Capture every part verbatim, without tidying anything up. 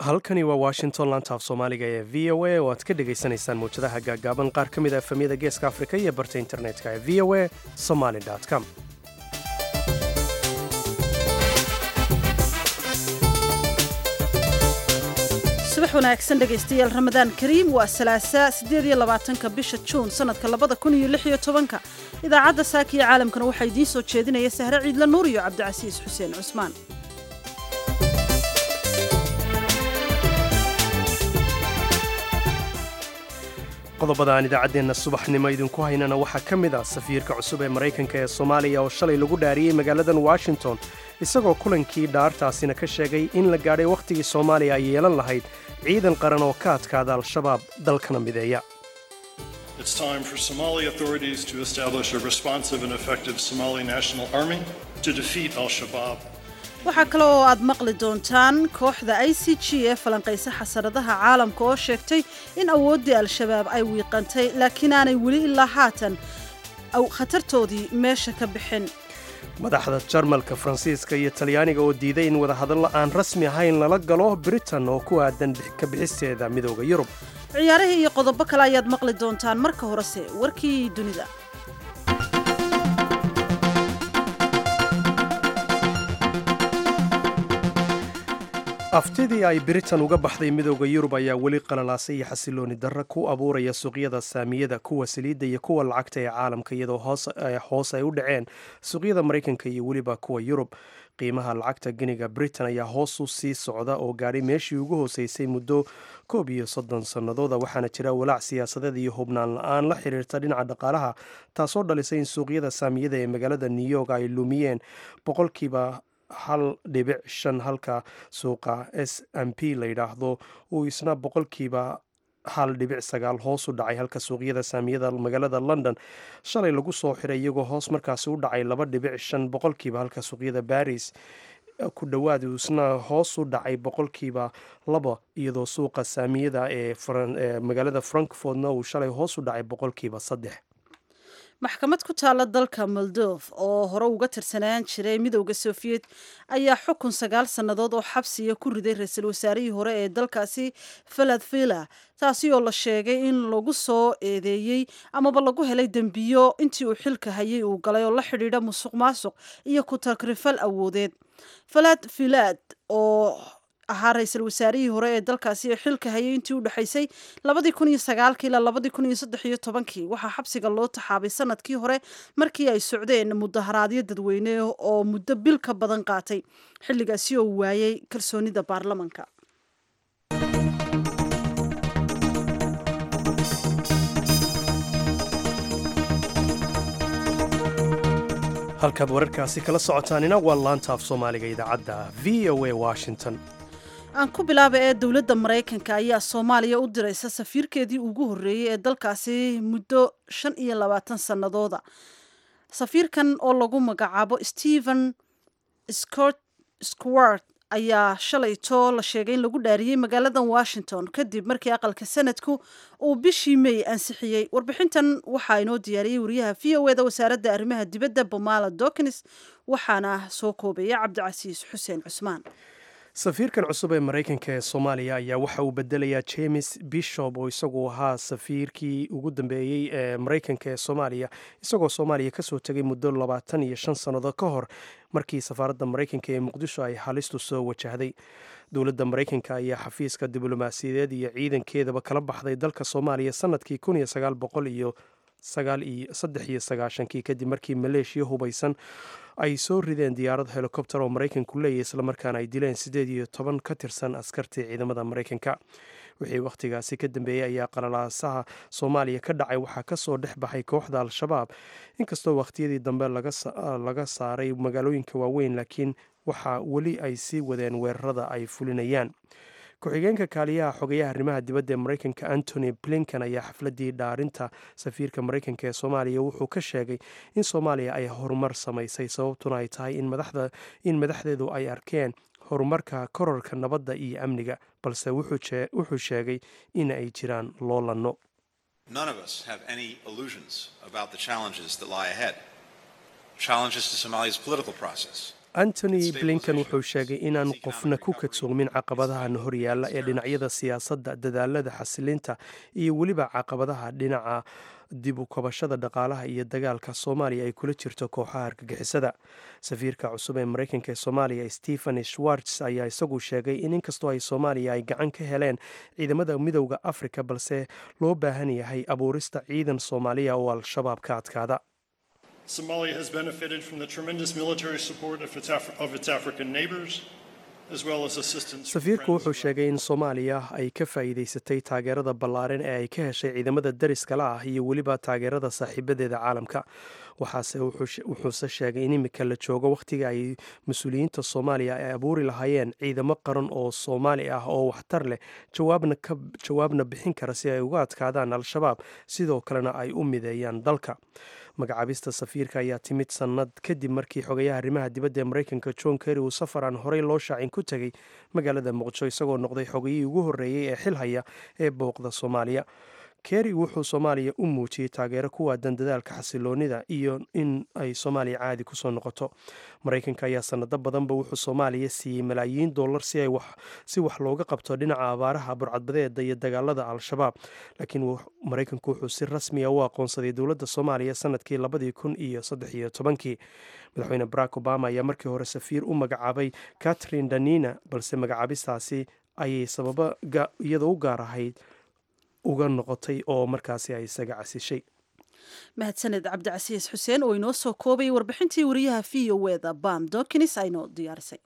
halkani waa washington lantaaf soomaaliga ee v o a oo aad ka dhagaysanaysaan mawjadaha gaaggaaban qaar ka mid a efamyada geeska afrika iyo barta internetka ee v o a somaly com subax wanaagsan dhegaystayaal ramadaan kariim waa salaasa siddeed iyo labaatanka bisha juun sanadka labada kun iyo lix iyo tobanka idaacadda saaka iyo caalamkana waxaa idiin soo jeedinaya sahre ciidla nuur iyo cabdicasiis xuseen cusmaan. qodobada aan idaacaddeenna subaxnimo idinku haynana waxaa ka mid ah safiirka cusub ee maraykanka ee soomaaliya oo shalay lagu dhaariyey magaaladan washington isagoo kulankii dhaartaasina ka sheegay in la gaadhay wakhtigii soomaaliya ay yeelan lahayd ciidan qaran oo ka adkaada al-shabaab dalkana mideeya. waxaa kale oo aad maqli doontaan kooxda i c g ee falanqaysa xasaradaha caalamka oo sheegtay in awooddii al-shabaab ay wiiqantay laakiin aanay weli ilaa haatan khatartoodii meesha ka bixin. madaxda jarmalka faransiiska iyo talyaaniga oo diiday in wadahadallo aan rasmi ahayn lala galo britain oo ku aadan ka bixisteeda midooda yurub. ciyaarihii iyo qodobo kale ayaad maqli doontaan marka horese warkii dunida. aftidii ay britain uga baxday midooda yurub ayaa weli qalalaasay iyo xasilooni darro ku abuuraya suuqyada saamiyada kuwa saliidda iyo kuwa lacagta ee caalamka iyadoo hoos ay u dhaceen suuqyada maraykanka iyo weliba kuwa yurub. qiimaha lacagta giniga britain ayaa hoos u sii socda oo gaadhay meeshii ugu hooseysay muddo koob iyo soddon sannadooda waxaana jira walaac siyaasadeed iyo hubnaan la-aan la xiriirta dhinaca dhaqaalaha taasoo dhalisay in suuqyada saamiyada ee magaalada new york ay lumiyeen boqolkiiba hal dhibic shan halka suuqa s m p la yidhaahdo uu isna boqolkiiba hal dhibic sagaal hoos u dhacay halka suuqyada saamiyada magaalada london shalay lagu soo xiray iyagoo hoos markaasi u dhacay laba dhibic shan boqolkiiba halka suuqyada baris ku dhowaad uu isna hoos u dhacay boqolkiiba laba iyadoo suuqa saamiyada ee magaalada frankfortna uu shalay hoos u dhacay boqolkiiba saddex. maxkamad ku taala dalka moldof oo hore uga tirsanaan jiray midowda sofiyeet ayaa xukun sagaal sannadood oo xabsiya ku riday ra-iisul wasaarihii hore ee dalkaasi faladvila taasi oo la sheegay in lagu soo eedeeyey amaba lagu helay dembiyo intii uu xilka hayay uu galay oo la xidhiidha musuq maasuq iyo ku takrifal awoodeed. falad filad oo ahaa ra-iisul wasaarihii hore ee dalkaasi ee xilka hayay intii u dhexaysay labadii kun iyo sagaalki ilaa labadii kun iyo saddex iyo tobankii waxaa xabsiga loo taxaabay sanadkii hore markii ay socdeen mudaharaadyo dadweyne oo muddo bil ka badan qaatay xilligaasi oo waayay kalsoonida baarlamanka. halkaad wararkaasi kala socotaanina waa laantaaf soomaaliga idaacadda v o a washington. aan ku bilaaba ee dowladda maraykanka ayaa soomaaliya u diraysa safiirkeedii ugu horreeyey ee dalkaasi muddo shan iyo labaatan sannadooda. safiirkan oo lagu magacaabo stephen squart ayaa shalayto la sheegay in lagu dhaariyey magaaladan washington kadib markii aqalka sanadku uu bishii may ansixiyey. warbixintan waxaa inoo diyaariyey wariyaha v o eda wasaaradda arrimaha dibadda bomala dokins waxaana soo koobaya cabdicasiis xuseen cusmaan. safiirkan cusub ee maraykanka ee soomaaliya ayaa waxa uu bedelayaa james bishop oo isagu ahaa safiirkii ugu dambeeyey ee maraykanka ee soomaaliya isagoo soomaaliya kasoo tegay muddo labaatan iyo shan sannadood ka hor markii safaaradda maraykanka ee muqdisho ay halistu soo wajahday. dowladda maraykanka ayaa xafiiska diblomaasiyadeed iyo ciidankeedaba kala baxday dalka soomaaliya sanadkii kun iyo sagaal boqol iyo saddex iyo sagaashankii kadib markii maleeshiya hubaysan ay soo rideen diyaarad helikobter oo maraykanku leeyahy islamarkaana ay dileen siddeed iyo toban ka tirsan askartii ciidamada maraykanka. wixii wakhtigaasi ka dambeeyey ayaa qalalaasaha soomaaliya ka dhacay waxaa kasoo dhex baxay kooxda al-shabaab inkastoo wakhtiyadii dambe laga saaray magaalooyinka waaweyn laakiin waxaa weli ay sii wadeen weerarada ay fulinayaan. ku-xigeenka kaaliyaha xogayaha arrimaha dibadda ee maraykanka antony blinken ayaa xafladii dhaarinta safiirka maraykanka ee soomaaliya wuxuu ka sheegay in soomaaliya ay horumar samaysay sababtuna ay tahay in madaxdeedu ay arkeen horumarka kororka nabadda iyo amniga balse wuxuu sheegay in ay jiraan loolanno. antony blinken wuxuu sheegay inaan qofna ku kadsoomin caqabadahan horyaalla ee dhinacyada siyaasadda, dadaalada xasilinta iyo weliba caqabadaha dhinaca dib u kabashada dhaqaalaha iyo dagaalka soomaaliya ay kula jirto kooxaha argagixisada. safiirka cusub ee maraykanka ee soomaaliya stephen schwartz ayaa isagu sheegay in inkastoo ay soomaaliya ay gacan ka heleen ciidamada midowda afrika, balse loo baahan yahay abuurista ciidan soomaaliya oo al-shabaab ka adkaada. Somalia has benefited from the tremendous military support of its, Af- of its African neighbors, as well as assistance from safiirku friends wuxuu around sheegay in soomaaliya ay ka faa'iidaysatay taageerada ballaaran ee ay ka heshay ciidamada dariskala ah iyo weliba taageerada saaxiibadeeda caalamka. waxaase wuxuu- wuxuuse sheegay in imika la joogo wakhtiga ay mas-uuliyiinta soomaaliya ay abuuri lahaayeen ciidamo qaran oo soomaali ah oo waxtar leh, jawaabna ka jawaabna bixin kara si ay uga adkaadaan al-shabaab, sidoo kalena ay u mideeyaan dalka. magacaabista safiirka ayaa timid sannad kadib markii xogayaha arrimaha dibadda ee maraykanka john kerry uu safar aan horey loo shaacin ku tegey magaalada muqdisho, isagoo noqday xogayihii ugu horreeyey ee xil haya ee booqda soomaaliya. kerry wuxuu soomaaliya u muujiyey taageero ku waadan dadaalka xasiloonida iyo in ay soomaaliya caadi kusoo noqoto. maraykanka ayaa sanado badanba wuxuu soomaaliya siiyey malaayiin dollar si ay wax si wax looga qabto dhinaca abaaraha, burcadbadeeda iyo dagaalada al-shabaab, laakiin wux- maraykanku wuxuu si rasmiya u aqoonsaday dowladda soomaaliya sanadkii labadii kun iyo saddex iyo tobankii. madaxweyne barack obama ayaa markii hore safiir u magacaabay catherine danina, balse magacaabistaasi ayay sababa ga- iyadoo u gaar ahayd uga noqotay oo markaasi ay isaga casishay. mahadsaned cabdicasiis xuseen oo inoo soo koobayay warbixintii wariyaha v o eda bam dokinis aynoo diyaarisay.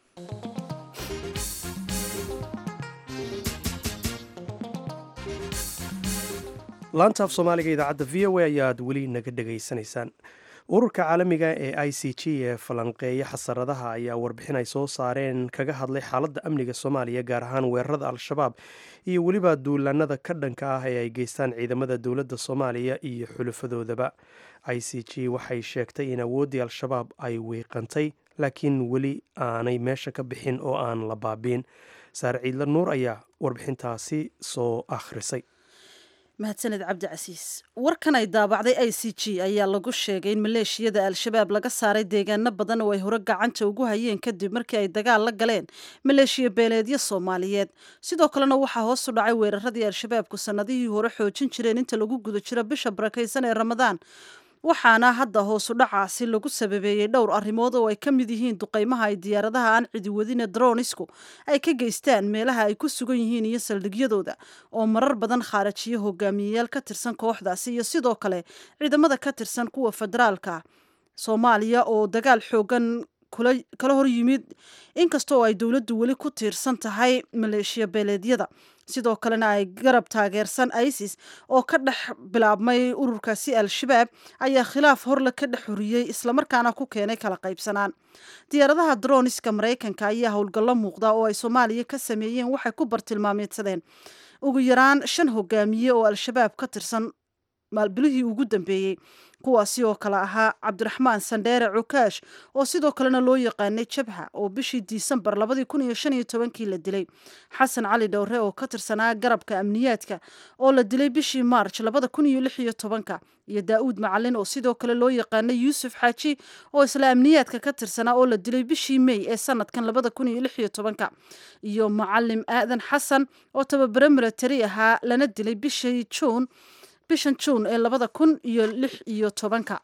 laanta af soomaaliga idaacadda v o a ayaad weli naga dhegaysanaysaan. ururka caalamiga ee i c g ee falanqeeya xasaradaha ayaa warbixin ay soo saareen kaga hadlay xaaladda amniga soomaaliya, gaar ahaan weerarada al-shabaab iyo weliba duulaanada ka dhanka ah ee ay geystaan ciidamada dowladda soomaaliya iyo xulufadoodaba. i c g waxay sheegtay in awooddii al-shabaab ay wiiqantay, laakiin weli aanay meesha ka bixin oo aan la baabiin. saare ciidla nuur ayaa warbixintaasi soo akhrisay. mahadsaned cabdicasiis. warkan ay daabacday i c g ayaa lagu sheegay in maleeshiyada al-shabaab laga saaray deegaano badan oo ay hore gacanta ugu hayeen kadib markii ay dagaal la galeen maleeshiya beeleedyo soomaaliyeed. sidoo kalena waxaa hoos u dhacay weeraradii al-shabaabku sannadihii hore xoojin jireen inta lagu guda jiro bisha barakaysan ee ramadaan, waxaana hadda hoosu dhacaasi lagu sababeeyey dhowr arrimood oo ay ka mid yihiin duqeymaha ay diyaaradaha aan cidi wadine dronisku ay ka geystaan meelaha ay ku sugan yihiin iyo saldhigyadooda oo marar badan khaarajiyo hogaamiyeyaal ka tirsan kooxdaasi, iyo sidoo kale ciidamada ka tirsan kuwa federaalka soomaaliya oo dagaal xoogan kula- kala hor yimid inkastoo ay dowladdu weli ku tiirsan tahay maleeshiya beeleedyada. sidoo kalena ay garab taageersan isis oo ka dhex bilaabmay ururkaasi al-shabaab ayaa khilaaf horle ka dhex horiyey islamarkaana ku keenay kala qaybsanaan. diyaaradaha droniska maraykanka ayaa howlgallo muuqda oo ay soomaaliya ka sameeyeen waxay ku bartilmaameedsadeen ugu yaraan shan hogaamiye oo al-shabaab ka tirsan maalbilihii ugu dambeeyey, kuwaasi oo kale ahaa cabdiraxmaan sandheere cukaash oo sidoo kalena loo yaqaanay jabha oo bishii disembar labadii kun iyo shan iyo tobankii la dilay, xasan cali dhowre oo ka tirsanaa garabka amniyaadka oo la dilay bishii maarj labada kun iyo lix iyo tobanka, iyo daa'uud macalin oo sidoo kale loo yaqaanay yuusuf xaaji oo isla amniyaadka ka tirsanaa oo la dilay bishii mey ee sanadkan labada kun iyo lix iyo tobanka, iyo macalim aadan xasan oo tababare milatari ahaa lana dilay bishii juun bishan juun ee labada kun iyo lix iyo tobanka.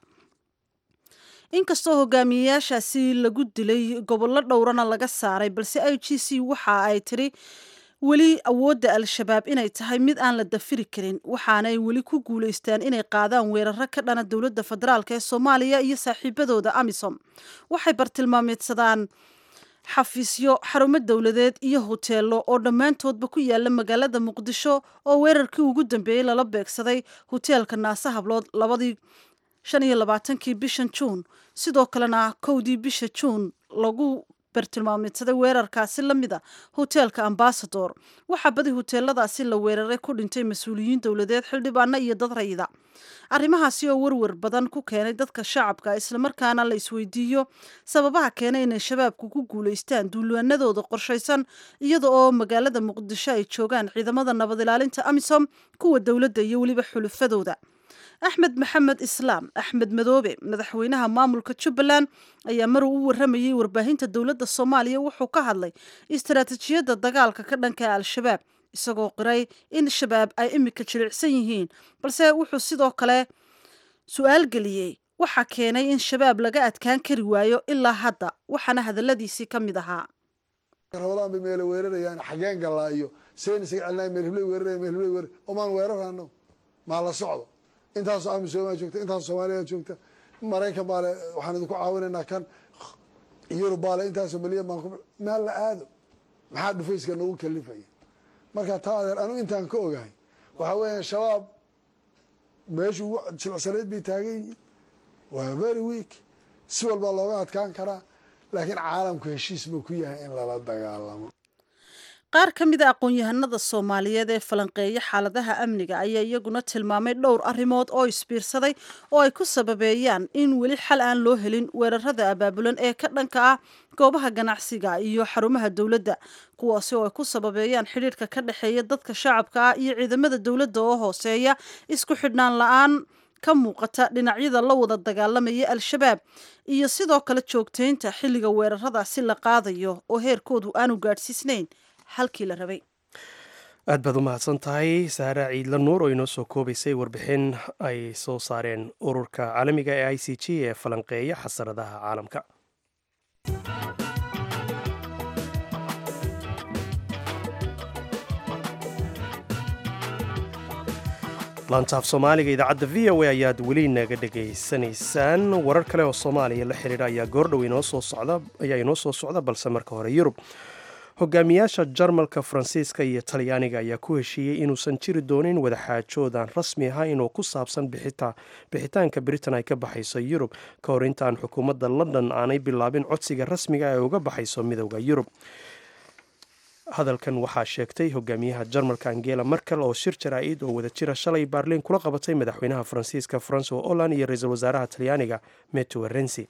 inkastoo hogaamiyeyaashaasi lagu dilay gobollo dhowrana laga saaray, balse i g c waxa ay tiri weli awoodda al-shabaab inay tahay mid aan la dafiri karin, waxaanay weli ku guulaystaan inay qaadaan weeraro ka dhana dowladda federaalk ee soomaaliya iyo saaxiibadooda amisom. waxay bartilmaameedsadaan xafiisyo, xarumo dowladeed iyo hoteelo oo dhammaantoodba ku yaala magaalada muqdisho oo weerarkii ugu dambeeyey lala beegsaday hoteelka naase hablood labadii shan iyo labaatankii bishan juun. sidoo kalena kowdii bisha juun lagu bartilmaameedsaday weerarkaasi la mida hoteelka ambasador. waxaa badi hoteeladaasi la weeraray ku dhintay mas-uuliyiin dowladeed, xildhibaano iyo dad rayida. arrimahaasi oo werwer badan ku keenay dadka shacabka, islamarkaana la isweydiiyo sababaha keenay inay shabaabku ku guulaystaan duulaanadooda qorshaysan iyada oo magaalada muqdisho ay joogaan ciidamada nabad ilaalinta amisom, kuwa dowladda iyo weliba xulufadooda. axmed maxamed islaam axmed madoobe madaxweynaha maamulka jubbaland ayaa mar uu u waramayey warbaahinta dowladda soomaaliya wuxuu ka hadlay istaraatiijiyadda dagaalka ka dhanka al-shabaab isagoo qiray in shabaab ay imika jilicsan yihiin balse wuxuu sidoo kale su-aal geliyey waxaa keenay in shabaab laga adkaan kari waayo ilaa hadda waxaana hadaladiisii ka mid ahaa ramadaan bay meel weerarayaan xageen galaa iyo seen isaga celnaa meel hiblay weerarayaan meel hiblay weerar omaan weerarano maa la socdo intaasoo amisooma joogta intaasoo soomaaliya joogta maraykan baale waxaan idinku caawinaynaa kan yurub baale intaasoo milyan baan ku meel la aado maxaa dhufayska nagu kalifaya marka taa adeer anu intaan ka ogahay waxaa weeyaan shabaab meeshu jilcsanayd bay taagan yihiin waa very weak si walbaa looga adkaan karaa laakiin caalamku heshiis buu ku yahay in lala dagaalamo qaar ka mid a aqoon-yahanada soomaaliyeed ee falanqeeya xaaladaha amniga ayaa iyaguna tilmaamay dhowr arrimood oo isbiirsaday oo ay ku sababeeyaan in weli xal aan loo helin weerarada abaabulan ee ka dhanka ah goobaha ganacsiga iyo xarumaha dowladda kuwaasi oo ay ku sababeeyaan xidhiirka ka dhexeeya dadka shacabka ah iyo ciidamada dowladda oo hooseeya isku xidhnaan la-aan ka muuqata dhinacyada la wada dagaalamaya al-shabaab iyo sidoo kale joogtaynta xilliga weeraradaasi la qaadayo oo heerkoodu aanu gaadhsiisnayn halkii la rabay aad baad u mahadsan tahay saara ciidla nuur oo inoo soo koobaysay warbixin ay soo saareen ururka caalamiga ee i c g ee falanqeeya xasaradaha caalamka laantaaf soomaaliga idaacadda v o a ayaad weli naga dhegaysanaysaan warar kale oo soomaaliya la xidhiidha ayaa goordhow inoo soo socda ayaa inoo soo socda balse marka hore yurub hogaamiyaasha jarmalka faransiiska iyo talyaaniga ayaa ku heshiiyey inuusan jiri doonin wadaxaajoodaan rasmi ahayn oo ku saabsan bixitaanka britain ay ka baxayso yurub ka hor intaan xukuumadda london aanay bilaabin codsiga rasmiga ee uga baxayso midowda yurub hadalkan waxaa sheegtay hogaamiyaha jarmalka angela merkel oo shir jaraa-id oo wada jira shalay baarliin kula qabatay madaxweynaha faransiiska francois holland iyo ra-iisul wasaaraha talyaaniga Matteo Renzi.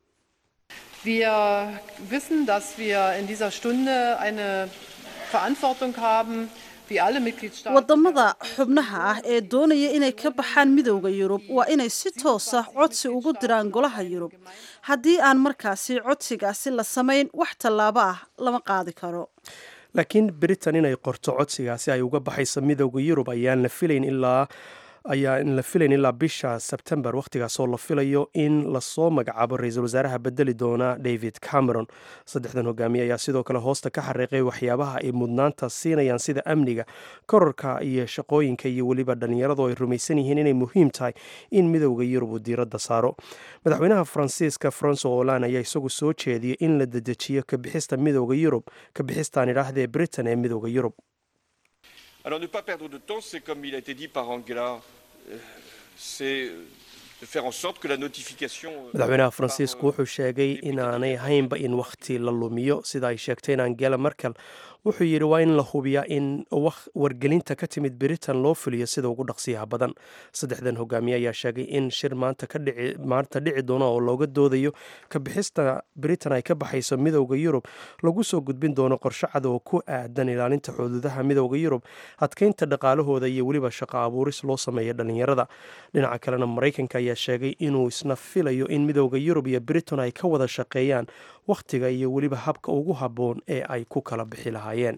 Wir wissen, dass wir in dieser Stunde eine Verantwortung haben, wie alle Mitgliedstaaten. wadamada xubnaha ah ee doonaya inay ka baxaan midowda yurub waa inay si toos ah codsi ugu diraan golaha yurub haddii aan markaasi codsigaasi la samayn wax tallaabo ah lama qaadi karo laakiin britain inay qorto codsigaasi ay uga baxayso midowda yurub ayaan la filayn ilaa ayaa in la filayn ilaa bisha sebtembar wakhtigaasoo la filayo in lasoo magacaabo ra-iisul wasaaraha bedeli doona david cameron saddexdan hogaamiye ayaa sidoo kale hoosta ka xariiqay waxyaabaha ay mudnaanta siinayaan sida amniga kororka iyo shaqooyinka iyo weliba dhallinyaradu ay rumaysan yihiin inay muhiim tahay in midowda yurub uu diiradda saaro madaxweynaha faransiiska francois holland ayaa isagu soo jeediyey in la dedejiyo kabixista midowda yurub kabixistaan idhaahdee britain ee midowda yurub. Alors ne pas perdre de temps, c'est comme il a été dit par Angela, euh, c'est de faire en sorte que la notification... madaxweynaha faransiisku wuxuu sheegay inaanay haynba in wakhti la lumiyo sida ay sheegteen Angela Merkel wuxuu yidhi waa in la hubiyaa in wargelinta ka timid britain loo fuliyo sida ugu dhaqsiyaha badan saddexdan hogaamiye ayaa sheegay in shir maanta ka dhici maanta dhici doono oo looga doodayo ka bixista britain ay ka baxayso midowda yurub lagu soo gudbin doono qorshe cad oo ku aadan ilaalinta xuduudaha midowda yurub adkeynta dhaqaalahooda iyo weliba shaqo abuuris loo sameeya dhallinyarada dhinaca kalena maraykanka ayaa sheegay inuu isna filayo in midowda yurub iyo britain ay ka wada shaqeeyaan wakhtiga iyo weliba habka ugu habboon ee ay ku kala bixi lahaayeen.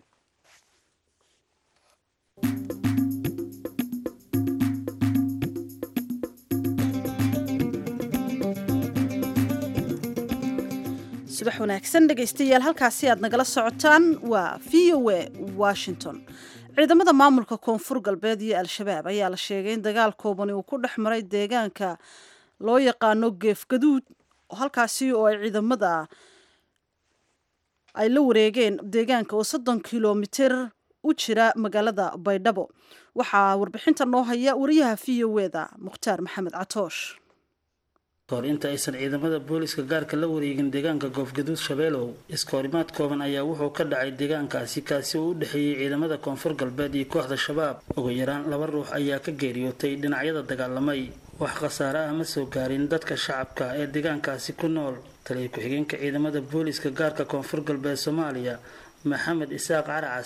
subax wanaagsan dhegaystayaal halkaasi aad nagala socotaan waa v o a washington ciidamada maamulka koonfur galbeed iyo al-shabaab ayaa la sheegay in dagaal koobani uu ku dhex maray deegaanka loo yaqaano geefgaduud halkaasi oo ay ciidamada ay la wareegeen deegaanka oo soddon kilomitir u jira magaalada baydhabo waxaa warbixinta noo haya wariyaha v o eda mukhtaar maxamed catoosh kahor inta aysan ciidamada booliska gaarka la wareegin deegaanka goofgaduud shabeelow iskoorimaad kooban ayaa wuxuu ka dhacay deegaankaasi kaasi oo u dhexeeyey ciidamada koonfur galbeed iyo kooxda shabaab ugu yaraan laba ruux ayaa ka geeriyootay dhinacyada dagaalamay wax khasaare ah ma soo gaarin dadka shacabka ee deegaankaasi ku nool taliya ku-xigeenka ciidamada booliska gaarka koonfur galbeed soomaaliya maxamed isaaq caracas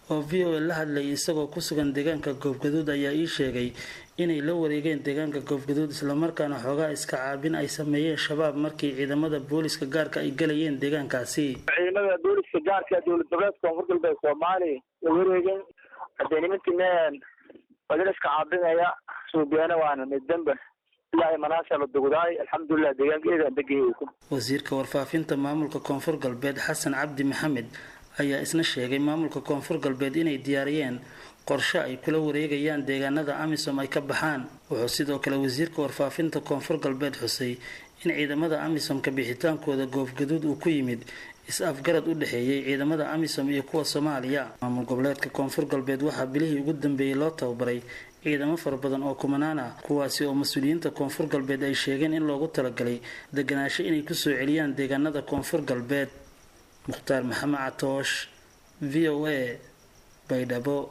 oo v o a la hadlayay isagoo ku sugan deegaanka Goobgaduud ayaa ii sheegay inay la wareegeen deegaanka Goobgaduud isla markaana xoogaa iska caabin ay sameeyeen shabaab markii ciidamada booliska gaarka ay galayeen deegaankaasi. ciidamada booliska gaarka ee dowlad goboleedka Koonfur Galbeed Soomaaliya la wareegeen adeenimintiineen wadariska caabinaya suubiyaana waana middanba ilaahay manaasha la dugday alxamdulillah deegaankeeda degayay. wasiirka warfaafinta maamulka Koonfur Galbeed Xasan Cabdi Maxamed ayaa isna sheegay maamulka Koonfur Galbeed inay diyaariyeen qorshe ay kula wareegayaan deegaanada AMISOM ay ka baxaan. wuxuu sidoo kale wasiirka warfaafinta Koonfur Galbeed xusay in ciidamada AMISOM ka bixitaankooda Goobgaduud uu ku yimid is-afgarad u dhaxeeyay ciidamada AMISOM iyo kuwa Soomaaliya. maamul goboleedka Koonfur Galbeed waxa bilihii ugu dambeeyay loo tababaray ciidamo fara badan oo kumanaan ah kuwaasi oo mas'uuliyiinta Koonfur Galbeed ay sheegeen in loogu talagalay deganaansho inay ku soo celiyaan deegaanada Koonfur Galbeed. Mukhtaar Maxamed Catoosh, V O A, Baydhabo.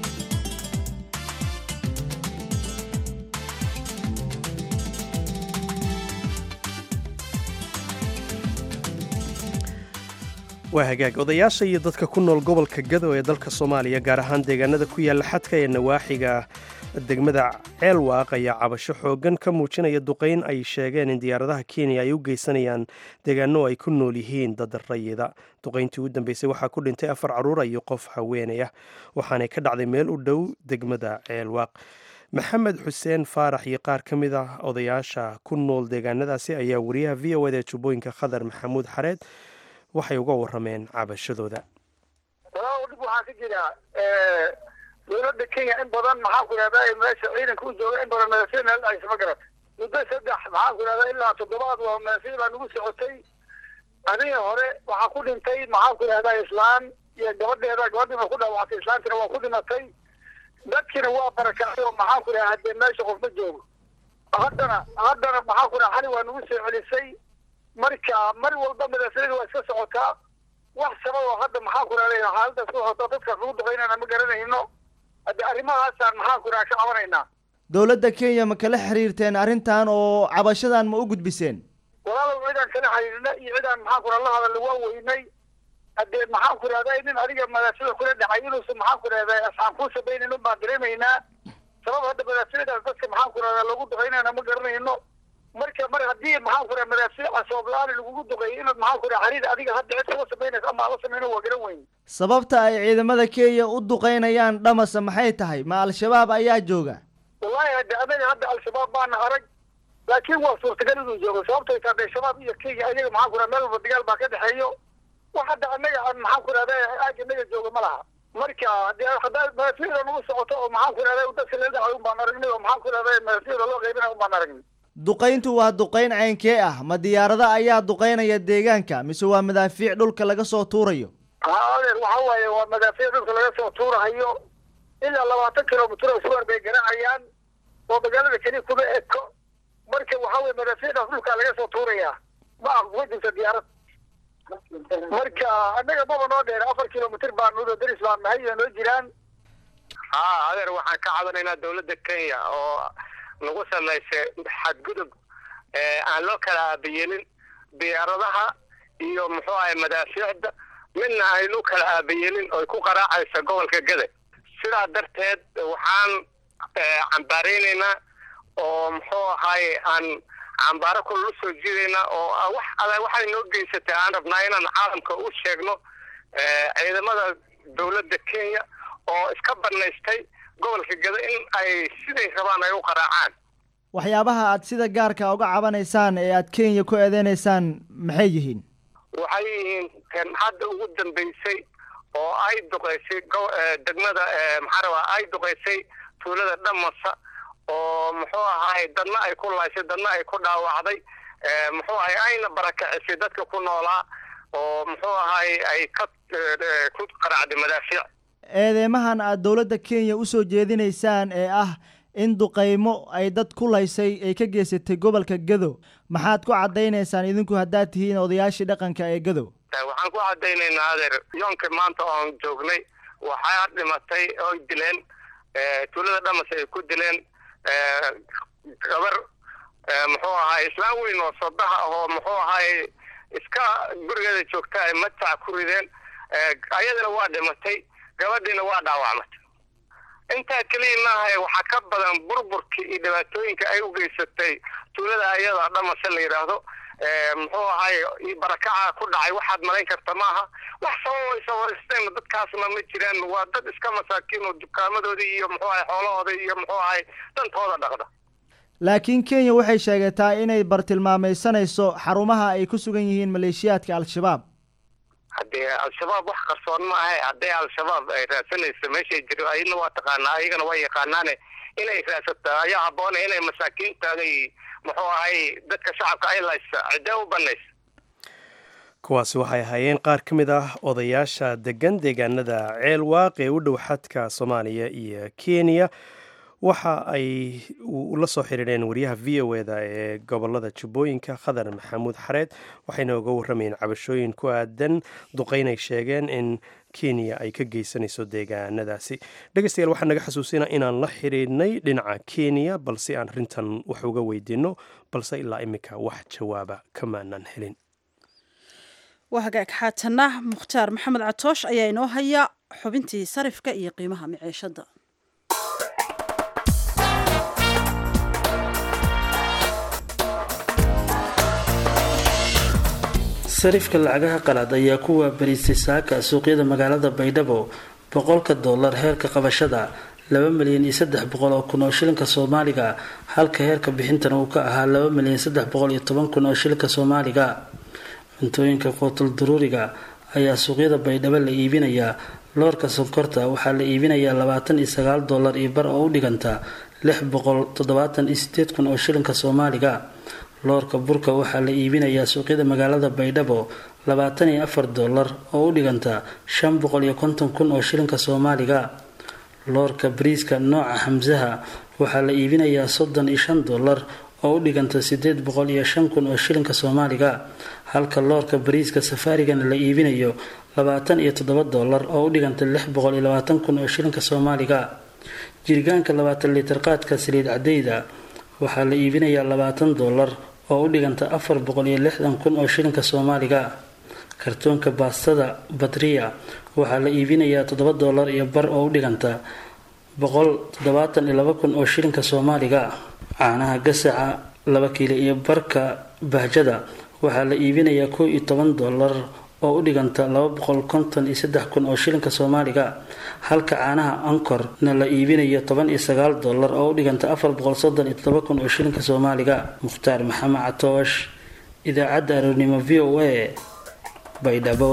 waa hagaag odayaasha iyo dadka ku nool gobolka Gado ee dalka Soomaaliya gaar ahaan deegaanada ku yaala xadka ee nawaaxiga degmada Ceelwaaq ayaa cabasho xoogan ka muujinaya duqeyn ay sheegeen in diyaaradaha Kenya ay u geysanayaan deegaano ay ku nool yihiin dad rayida. duqeyntii ugu dambeysay waxaa ku dhintay afar caruur iyo qof haweeney ah waxaana ka dhacday meel u dhow degmada Ceelwaaq. maxamed xuseen faarax iyo qaar ka mid ah odayaasha ku nool deegaanadaasi ayaa wariyaha V O A ee Jubbooyinka Khadar Maxamuud Xareed waxay uga warameen cabashadooda. waxaa ka jira ee dowladda Kenya in badan maxaa ku raadayay meesha ciidanka u jooga in badan national ay sama garad muddo saddex maxaa ku raadayay ilaa toddobaad waa meesha baa nagu socotay. adiga hore waxaa ku dhintay maxaa ku raadayay islaan iyo gabadheeda gabadhii ku dhaawactay islaantina waa ku dhimatay. dadkina waa barakacay oo maxaa ku raadayay meesha qof ma joogo. haddana haddana maxaa ku raadayay waa nagu soo celisay. marka mar walba madaxweynuhu waa iska socotaa wax sabab oo hadda maxaa ku raadayay xaaladda soo socota dadka lagu duqeynayna ma garanayno. hadda arrimahaas aan maxaa ku raashay cabanaynaa. dowladda Kenya ma kala xiriirteen arrintan oo cabashadan ma u gudbiseen? walaalow ciidan kala xiriirna iyo ciidan maxaa ku la hadal waa weynay. hadda maxaa ku raadayay in adiga madaxweynuhu kula dhacay inuu maxaa ku raadayay asxaab ku sameeyeen baan dareemaynaa. sabab hadda madaxweynaha dadka maxaa ku raadayay lagu duqeynayna ma garanayno. marka mar hadii maxaa ku raadayay madaxweynaha Soomaaliya lagu duqeeyay inuu maxaa ku raadayay adiga hadda cid soo sameeyay ama la sameeyay waa garan weyn. sababta ay ciidamada Kenya u duqeynayaan dhamasa maxay tahay? ma al-shabaab ayaa jooga? wallahi hadda anaga hadda al-shabaab baan arag laakiin waa suurtagal inuu joogo sababtoo ay tahay shabaab iyo Kenya ayaga maxaa ku raadayay meel wada dagaal baa ka dhaxeeyo. wax hadda anaga aan maxaa ku raadayay aaga anaga jooga ma laha. marka hadda hadda madaxweynaha nagu socoto oo maxaa ku raadayay dadka la dhaxay u baan aragnay oo maxaa ku raadayay madaxweynaha loo qaybinayo u baan aragnay. duqeyntu waa duqeyn caynkee ah? ma diyaarada ayaa duqeynaya deegaanka mise waa madaafiic dhulka laga soo tuurayo? haa waxa waaye waa madaafiic dhulka laga soo tuurayo ilaa labaatan kilomitir oo suwar bay garaacayaan oo magaalada kaliya kuma eko. marka waxa waaye madaafiic dhulka laga soo tuuraya ma aqoonta diyaarad. marka anaga baba noo dheer afar kilomitir baan noo daris baan nahay oo noo jiraan. haa adeer waxaan ka cadanaynaa dowladda Kenya oo lagu sameeyay xadgudub ee aan loo kala aabiyeelin diyaaradaha iyo muxuu ahay madaafiicda midna ay loo kala aabiyeelin oo ku qaraacaysa gobolka Gado. sidaa darteed waxaan cambaareynaa oo muxuu ahay aan cambaaro ku loo soo jiideena oo wax adag waxay noo geysatay aan rabnaa inaan caalamka u sheegno ciidamada dowladda Kenya oo iska barnaystay gobolka Gado in ay siday rabaan ay u qaraacaan. waxyaabaha aad sida gaarka uga cabanaysaan ee aad Kenya ku eedenaysaan maxay yihiin? waxay yihiin kan hadda ugu dambeysay oo ay duqeysay degmada maxaraba ay duqeysay tuulada Dhamasa oo muxuu ahay dadna ay ku laashay dadna ay ku dhaawacday muxuu ahay ayna barakacisay dadka ku noolaa oo muxuu ahay ay ka ku qaraacday madaafiic. eedeymahan aad dowladda Kenya u soo jeedinaysaan ee ah in duqeymo ay dad ku laysay ay ka geysatay gobolka Gado maxaad ku cadeynaysaan idinku haddaad tihiin odayaashii dhaqanka ee Gado? waxaan ku cadeynaynaa adeer yoonka maanta oo joognay waxaa dhimatay oo dileen tuulada Dhamasa ay ku dileen gabar muxuu ahay islaan weyn oo sodaha oo muxuu ahay iska gurigeeda joogta ay matac ku rideen ayadana waa dhimatay. gabadhiina waa dhaawacmatay. intaa keliya maaha waxaa ka badan burburkii iyo dhibaatooyinka ay u geysatay tuulada ayada dhamase la yidhaahdo muxuu ahay barakaca ku dhacay waxaad malayn karta maaha wax sababeysa waristeen dadkaasna ma jiraan waa dad iska masaakiin oo dukaamadoodii iyo muxuu ahay xoolahooda iyo muxuu ahay dantooda dhaqda. laakiin Kenya waxay sheegataa inay bartilmaamaysanayso xarumaha ay ku sugan yihiin maleeshiyaadka al-shabaab. haddii al-shabaab wax qarsoon ma aha haddii al-shabaab ay raadsanayso meeshay jiro ayna waa taqaanaa ayagana waa yaqaanaane inay raadsato ayaa habboon inay masaakiintaada muxuu ahay dadka shacabka ay laysa cidda u banaysa. kuwaasi waxay ahaayeen qaar ka mid ah odayaasha degan deegaanada ceel waaq ee u dhow xadka Soomaaliya iyo Kenya. waxa ay la soo xiriireen wariyaha V O A-da ee gobolada Jubbooyinka Khadar Maxamuud Xareed waxayna uga warramayeen cabashooyin ku aadan duqeyn ay sheegeen in Kenya ay ka geysanayso deegaanadaasi. dhegeystayaal waxaan naga xasuusinaa inaan la xiriirnay dhinaca Kenya balse aan rintan wax uga weydiino balse ilaa imika wax jawaaba kamaanan helin. wahagaag xaatana Mukhtaar Maxamed Catoosh ayaa inoo haya xubintii sarifka iyo qiimaha maciishada. sarifka lacagaha qalaad ayaa ku waabarisay saaka suuqyada magaalada Baydhabo boqolka dollar heerka qabashada laba milyan iyo saddex boqol oo kun oo shilinka Soomaaliga halka heerka bixintana uu ka ahaa laba milyan saddex boqol iyo toban kun oo shilinka Soomaaliga. cuntooyinka qutul daruuriga ayaa suuqyada Baydhabo la iibinayaa. loorka sonkorta waxaa la iibinayaa labaatan iyo sagaal dollar iyo bar oo u dhiganta lix boqol toddobaatan iyo sideed kun oo shilinka Soomaaliga. loorka burka waxaa la iibinayaa suuqyada magaalada Baydhabo labaatan iyo afar dollar oo u dhiganta shan boqol iyo konton kun oo shilinka Soomaaliga. loorka bariiska nooca Hamzaha waxaa la iibinayaa soddon iyo shan dollar oo u dhiganta sideed boqol iyo shan kun oo shilinka Soomaaliga halka loorka bariiska safaarigana la iibinayo labaatan iyo toddoba dollar oo u dhiganta lix boqol iyo labaatan kun oo shilinka Soomaaliga. jirgaanka labaatan litir qaadka saliid cadayda waxaa la iibinayaa labaatan dollar oo u dhiganta afar boqol iyo lixdan kun oo shilinka Soomaaliga. kartoonka baastada Badriya waxaa la iibinayaa toddoba dollar iyo bar oo u dhiganta boqol toddobaatan iyo laba kun oo shilinka Soomaaliga. caanaha gasaca laba kiilo iyo barka bahjada waxaa la iibinayaa kow iyo toban dollar oo u dhiganta laba boqol konton iyo saddex kun oo shilinka Soomaaliga halka caanaha Ankor na la iibinayo toban iyo sagaal dollar oo u dhiganta afar boqol soddon iyo toddoba kun oo shilinka Soomaaliga. Mukhtaar Maxamed Catoosh idaacadda Aroornimo V O A Baydhabo.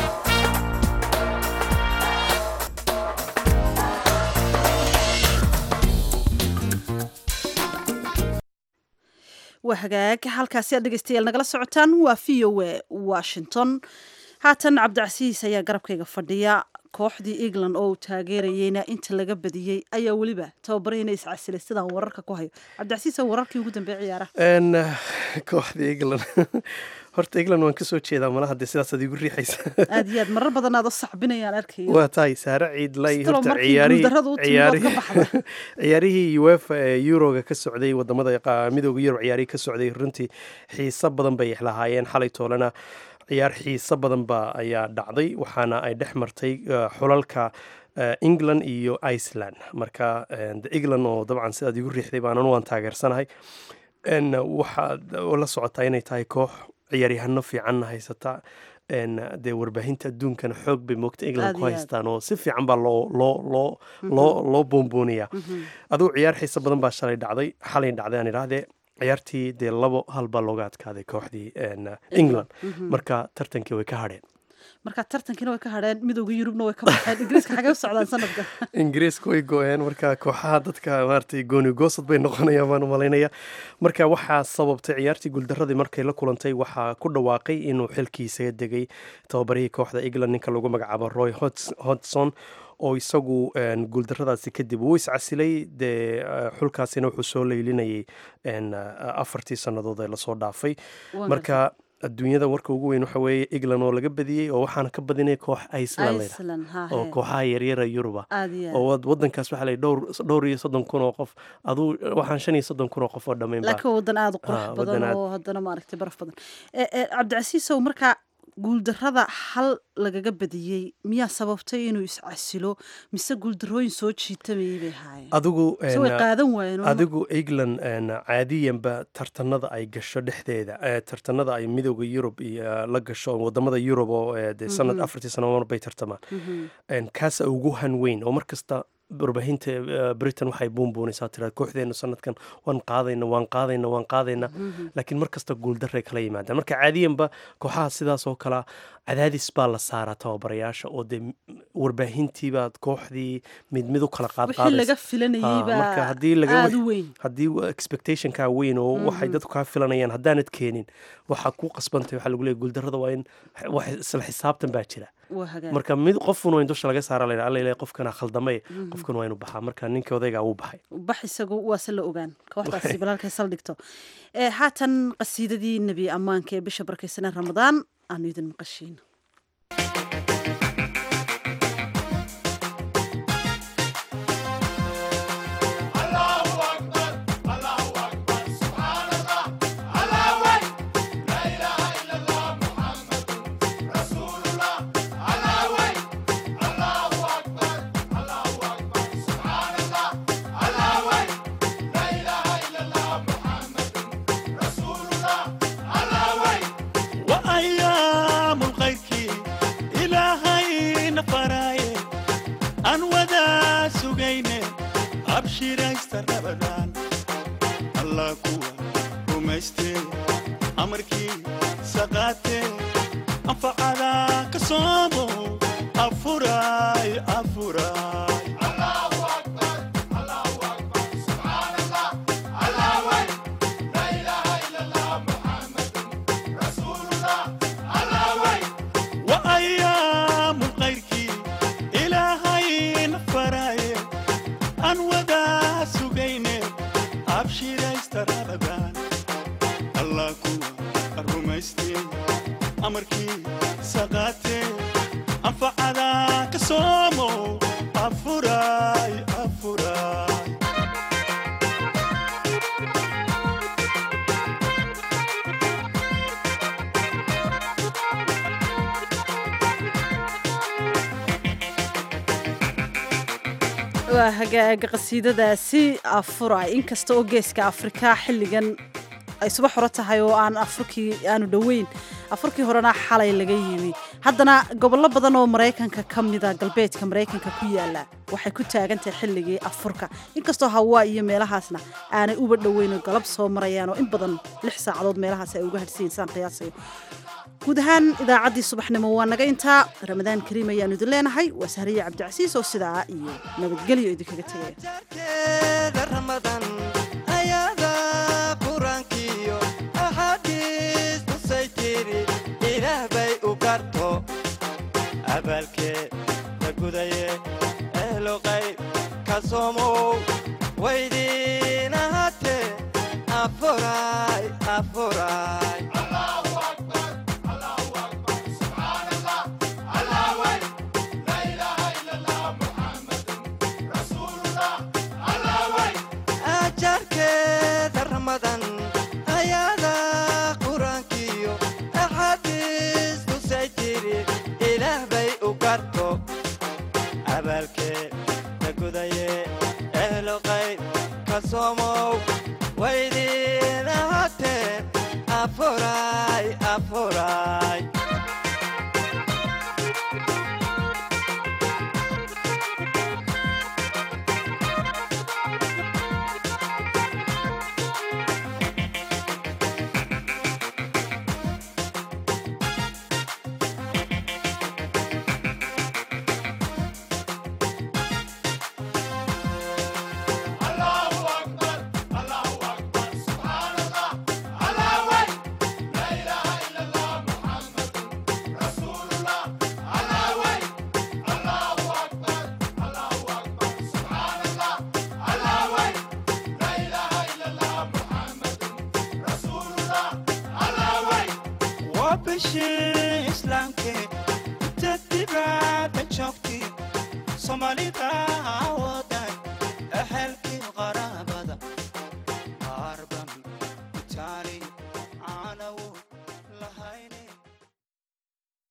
wahagaag halkaasi aad dhegeystayaal nagala socotaan waa V O A Washington. haatan Cabdicasiis ayaa garabkayga fadhiya. kooxdii England oo taageerayayna inta laga badiyay ayaa waliba tababarayna iscasilay sidaan wararka ku hayo. Cabdicasiis wararkii ugu dambeeyay ciyaaraha. een kooxdii England horta England waan ka soo jeedaa malaha hadii sidaas aad igu riixaysa. aad iyo aad marar badan aad u saxbinayaan arkay. waa tahay saara ciid lay horta ciyaari ciyaari ciyaarihii UEFA Euro-ga ka socday wadamada midowga Yurub ciyaari ka socday runtii xiiso badan bay lahaayeen xalay toolana ciyaar xiiso badan ba ayaa dhacday waxaana ay dhex martay xulalka England iyo Iceland marka England oo dabcan sidaad igu riixday baan anu waan taageersanahay in waxa la socota inay tahay koox ciyaaryahanno fiican haysata in de warbaahinta adduunkana xoog bay moogta England ku haystaan oo si fiican baa loo loo loo loo loo boombooniya aduu ciyaar xiiso badan baa shalay dhacday xalay dhacday aan iraahdee ciyaartii dee labo hal baa looga adkaaday kooxdii England marka tartankii way ka hadheen marka tartankiina way ka hadheen midowga Yurubna way ka baxeen Ingiriiska xagee u socdaan sanadkan Ingiriiska way go'een marka kooxaha dadka maartay gooni goosad bay noqonayaan baan u malaynaya marka waxaa sababtay ciyaartii guuldaradii markay la kulantay waxaa ku dhawaaqay inuu xilkiisa degay tababarihii kooxda England ninka lagu magacaabo Roy Hodgson oo isagu guuldaradaasi kadib uu iscasilay dee xulkaasina wuxuu soo leylinayay afartii sannadood ee lasoo dhaafay marka adduunyada warka ugu weyn waxa weeye England oo laga badiyay oo waxaana ka badinay koox Iceland oo kooxaha yaryar Yuruba oo wadankaas waxa la dhowr dhowr iyo soddon kun oo qof aduu waxaan shan iyo soddon kun oo qof oo dhameyn baa laakiin wadan aad u qurux badan oo haddana ma aragtay baraf badan ee Cabdicasiis oo marka guuldarrada xal lagaga badiyey miyaa sababtay inuu iscasilo mise guuldarrooyin soo jiitamayay bay ahaayeen adigu mise way qaadan waayeen oo- adigu england een, caadiyanba tartanada ay gasho dhexdeeda eh, tartanada ay midooda yurub iyo la gasho wadamada yurub oo eh, dee sanad Mhm. afartii sano mar bay tartamaan Mhm. Een, kaasa ugu han weyn oo markasta warbaahinta eh, britain waxay buunbuunaysaa tiraa kooxdeena sanadkan waan qaadayna waan qaadayna waan qaadayna Mhm. laakiin markasta guuldaray kala yimaadaan marka caadiyanba kooxaha sidaas oo kalea cadaadis baa la saaraa tababarayaasha oo dee warbaahintiibaad kooxdii mid mid u kala wixii laga qaadqaadaysa filanayay Ah, marka baa haddii laga aada u weyn haddii expectationkaa weyn oo waxay Mhm. dadku kaa filanayaan haddaanad keenin waxaa ku qasbantay waxaa lagu leeyahy guuldarrada waa in wax isla xisaabtan baa jira waa hagaag marka mid qofun waa in dusha laga saara la alla ilahay qofkana khaldamay Mhm. qofkan waa inuu baxaa marka ninka odaygaa wuu baxay bax isagu waase la ogaan kooxdaasi balaalkay saldhigto ee haatan qasiidadii nebi ammaanka ee bisha barkaysanee ramadaan aanu idin maqashiin وأيام الخير إلهي نفراي أن ودا سجينة أبشر يستر بدان الله كوا ومستي أمركي سقاتي أنفعلا كصومو أفراي أفراي وأيام الغيركي إلهي نفراي أن ودا سجينة أبشر يستر بدان الله كوا الرميستي أمركي سقاتي أنفعلا كصومو أفراي أفراي waa hagaaga qasiidadaasi afuray inkasta oo geeska afrika xilligan ay subax hore tahay oo aan afurkii aanu dhoweyn afurkii horena xalay laga yimi haddana gobollo badan oo maraykanka ka mida galbeedka maraykanka ku yaala waxay ku taagantahay xilligii afurka inkastoo hawaa iyo meelahaasna aanay uba dhoweyn oo galab soo marayaan oo in badan lix saacadood meelahaas ay uga hadhsiin saan qiyaasayo guud ahaan idaacaddii subaxnimo waa naga intaa ramadaan kariim ayaanu idin leenahay waa sahriye cabdicasiis oo sidaa iyo nabadgelyo idinkaga tegaya ramadan ayada quraankiyo ahadiis tusay tiri ilaah bay u garto abaalkee la gudaye ehlo qayb ka soomow waydiina hatee afuray afuray ajarkeeda ramadan ayada quraankiyo axaadiis tusay tiri ilaah bay u garto abaalkee la gudaye ehlo qayb ka soomow waydiina hatee afuray afuray وبشي إسلامك تتبع تشوفتي صومالي